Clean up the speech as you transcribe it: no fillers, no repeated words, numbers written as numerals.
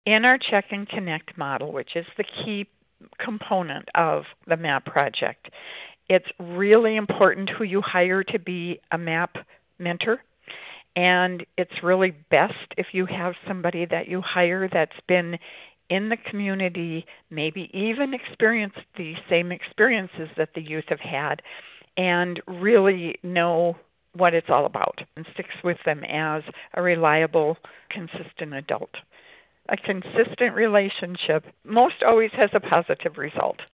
In our Check and Connect model, which is the key component of the MAP project, it's really important who you hire to be a MAP mentor. And it's really best if you have somebody that you hire that's been in the community, maybe even experienced the same experiences that the youth have had, and really know what it's all about and sticks with them as a reliable, consistent adult. A consistent relationship most always has a positive result.